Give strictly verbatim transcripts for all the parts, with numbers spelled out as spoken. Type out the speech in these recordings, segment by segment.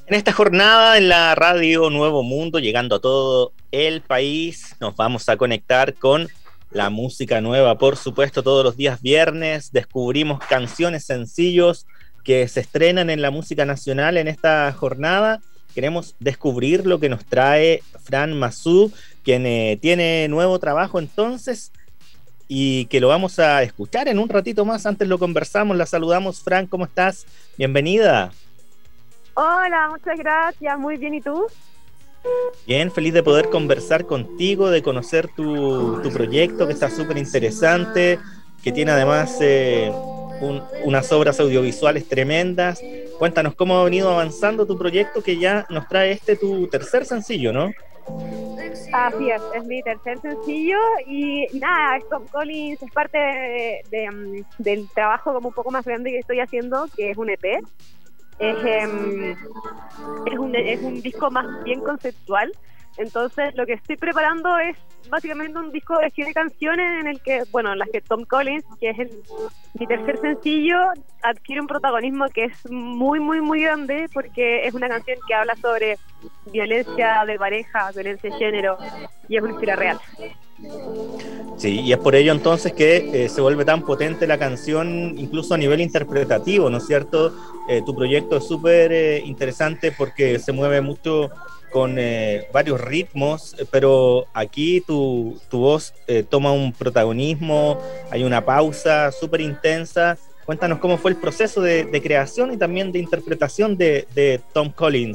En esta jornada en la radio Nuevo Mundo, llegando a todo el país, nos vamos a conectar con la música nueva, por supuesto, todos los días viernes descubrimos canciones, sencillos que se estrenan en la música nacional en esta jornada. Queremos descubrir lo que nos trae Fran Mazú, quien eh, tiene nuevo trabajo entonces y que lo vamos a escuchar en un ratito más. Antes lo conversamos, la saludamos. Fran, ¿cómo estás? Bienvenida. Hola, muchas gracias, muy bien, ¿y tú? Bien, feliz de poder conversar contigo, de conocer tu, tu proyecto que está súper interesante, que tiene además eh, un, unas obras audiovisuales tremendas. Cuéntanos cómo ha venido avanzando tu proyecto, que ya nos trae este tu tercer sencillo, ¿no? Así es, es mi tercer sencillo y nada, Tom Collins es parte de, de, de, del trabajo como un poco más grande que estoy haciendo, que es un E P. Es, eh, es, un, es un disco más bien conceptual, entonces lo que estoy preparando es básicamente un disco de siete canciones en el que, bueno, en las que Tom Collins, que es el, mi tercer sencillo, adquiere un protagonismo que es muy, muy, muy grande, porque es una canción que habla sobre violencia de pareja, violencia de género, y es una historia real. Sí, y es por ello entonces que eh, se vuelve tan potente la canción, incluso a nivel interpretativo, ¿no es cierto? Eh, tu proyecto es súper eh, interesante porque se mueve mucho con eh, varios ritmos, pero aquí tu, tu voz eh, toma un protagonismo, hay una pausa súper intensa. Cuéntanos cómo fue el proceso de, de creación y también de interpretación de, de Tom Collins.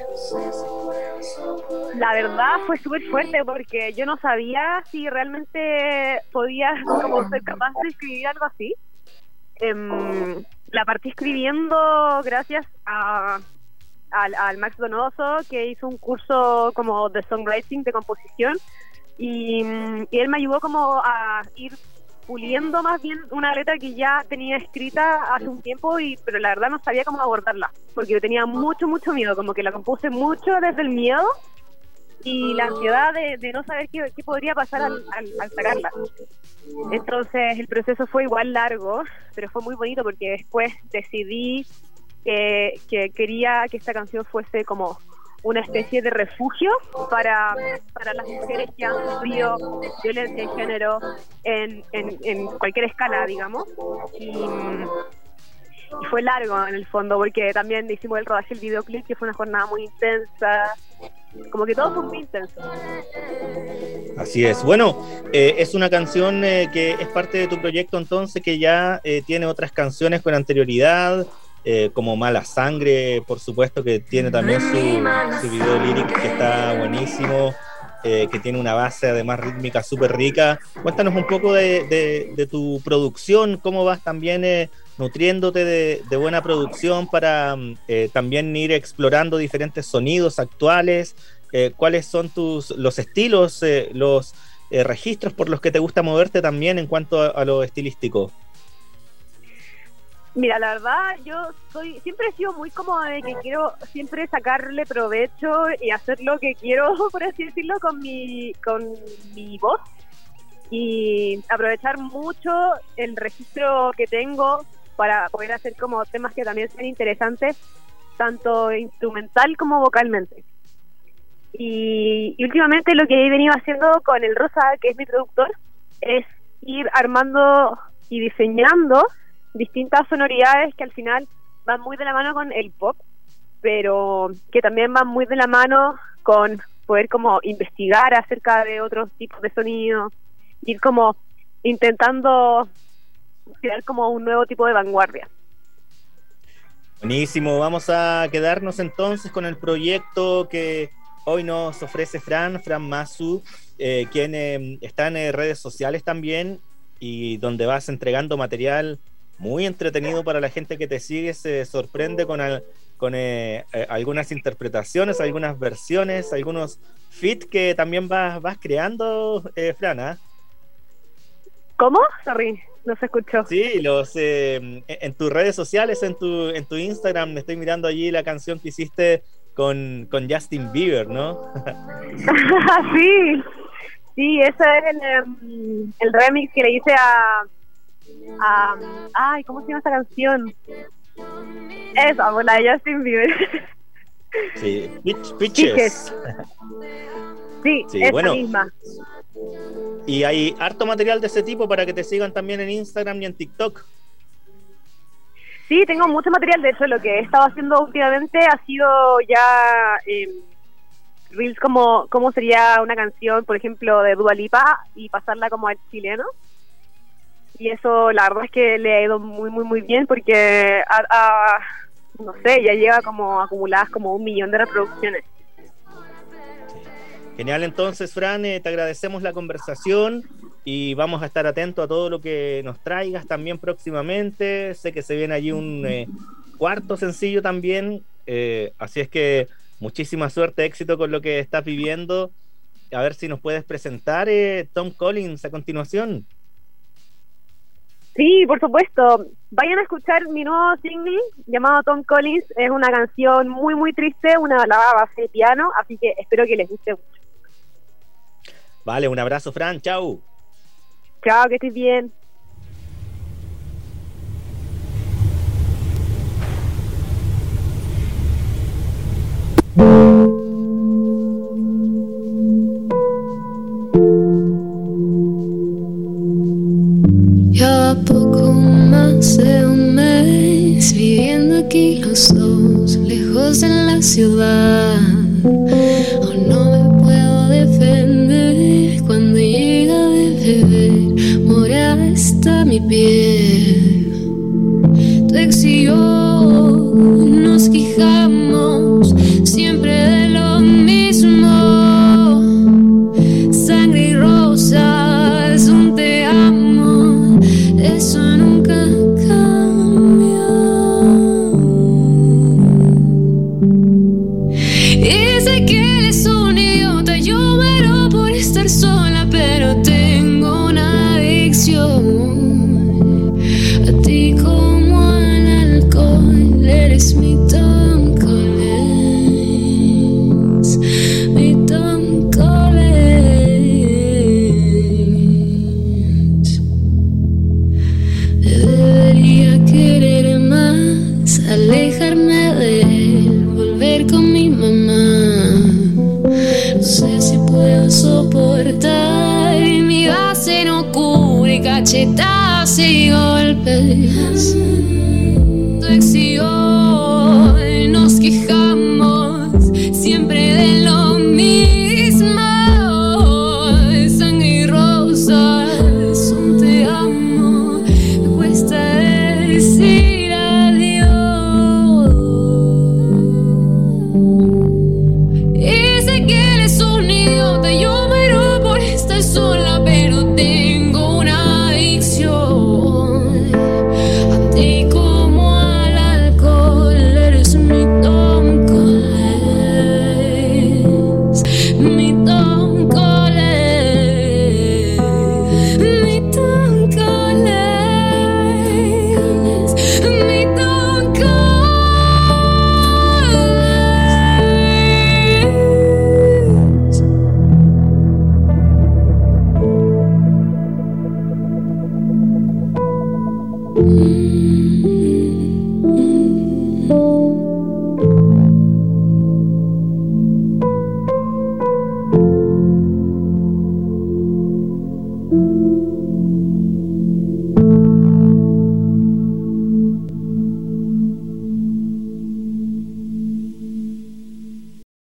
La verdad fue súper fuerte porque yo no sabía si realmente podía como ser capaz de escribir algo así. Um, la partí escribiendo gracias a, al, al Max Donoso, que hizo un curso como de songwriting, de composición, y, y él me ayudó como a ir puliendo más bien una letra que ya tenía escrita hace un tiempo, y pero la verdad no sabía cómo abordarla, porque yo tenía mucho, mucho miedo, como que la compuse mucho desde el miedo y la ansiedad de, de no saber qué, qué podría pasar al, al, al sacarla. Entonces el proceso fue igual largo, pero fue muy bonito porque después decidí que, que quería que esta canción fuese como una especie de refugio para, para las mujeres que han sufrido violencia de género en, en, en cualquier escala, digamos. Y, y fue largo en el fondo porque también hicimos el rodaje del videoclip, que fue una jornada muy intensa. Como que todo fue muy intenso. Así es. Bueno, eh, es una canción eh, que es parte de tu proyecto entonces, que ya eh, tiene otras canciones con anterioridad, eh, como Mala Sangre, por supuesto, que tiene también su, su video lírico que está buenísimo, eh, que tiene una base además rítmica súper rica. Cuéntanos un poco de, de, de tu producción, cómo vas también eh, nutriéndote de, de buena producción para eh, también ir explorando diferentes sonidos actuales. Eh, ¿Cuáles son tus los estilos, eh, los eh, registros por los que te gusta moverte también en cuanto a, a lo estilístico? Mira, la verdad, yo soy siempre he sido muy como de que quiero siempre sacarle provecho y hacer lo que quiero, por así decirlo, con mi, con mi voz, y aprovechar mucho el registro que tengo para poder hacer como temas que también sean interesantes, tanto instrumental como vocalmente. Y, y últimamente lo que he venido haciendo con el Rosa, que es mi productor, es ir armando y diseñando distintas sonoridades que al final van muy de la mano con el pop, pero que también van muy de la mano con poder como investigar acerca de otros tipos de sonidos, ir como intentando crear como un nuevo tipo de vanguardia. Buenísimo, vamos a quedarnos entonces con el proyecto que hoy nos ofrece Fran, Fran Mazú, eh, quien eh, está en eh, redes sociales también, y donde vas entregando material muy entretenido para la gente que te sigue. Se sorprende con, al, con eh, eh, algunas interpretaciones, algunas versiones, algunos feats que también vas, vas creando, eh, Fran, ¿eh? ¿Cómo? Sorry, no se escuchó. Sí, los eh, en tus redes sociales, en tu en tu Instagram, me estoy mirando allí la canción que hiciste con, con Justin Bieber, ¿no? Sí, sí, ese es el, um, el remix que le hice a, a... Ay, ¿cómo se llama esa canción? Esa, pues la de Justin Bieber. Sí, Pitch- Pitches. Pitches. Sí, Sí, esa bueno. misma. Y hay harto material de ese tipo para que te sigan también en Instagram y en TikTok. Sí, tengo mucho material. De hecho, lo que he estado haciendo últimamente ha sido ya eh, reels como cómo sería una canción, por ejemplo, de Dua Lipa y pasarla como al chileno. Y eso, la verdad es que le ha ido muy, muy, muy bien porque, a, a, no sé, ya lleva como acumuladas como un millón de reproducciones. Genial, entonces, Fran, eh, te agradecemos la conversación y vamos a estar atentos a todo lo que nos traigas también próximamente. Sé que se viene allí un eh, cuarto sencillo también, eh, así es que muchísima suerte, éxito con lo que estás viviendo. A ver si nos puedes presentar eh, Tom Collins a continuación. Sí, por supuesto. Vayan a escuchar mi nuevo single llamado Tom Collins. Es una canción muy, muy triste, una balada a base de piano, así que espero que les guste mucho. Vale, un abrazo, Fran, chau. Chao, que estés bien. Ya poco más de un mes viviendo aquí los dos, lejos de la ciudad. Aún no me puedo defender cuando llega de beber. Morada está mi piel. Tu ex y yo nos quejamos siempre de lo mismo. Sangre y rosas, un te amo. Eso nunca cambia. Y sé que él es un idiota. Yo muero por estar sola, pero tengo una adicción a ti como al alcohol. Eres mi Tom Collins, mi Tom Collins. Debería querer más, alejarme de él, volver con mi mamá. No sé si puedo soportar mi base no cubre cachetadas y golpes. Tu ex y yo nos quejamos